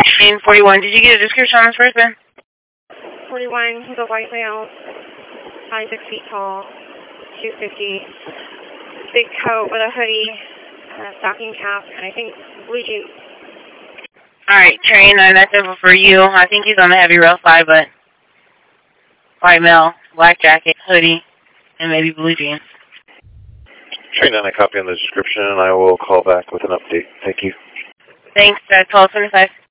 Train 41, did you get a description on this person? 41, he's a white male, 5'6" tall, 250, big coat with a hoodie, and a stocking cap, and I think blue jeans. Alright, Train 9, that's info for you. I think he's on the heavy rail side, but white male, black jacket, hoodie, and maybe blue jeans. Train 9, I copy on the description, and I will call back with an update. Thank you. Thanks, 1225.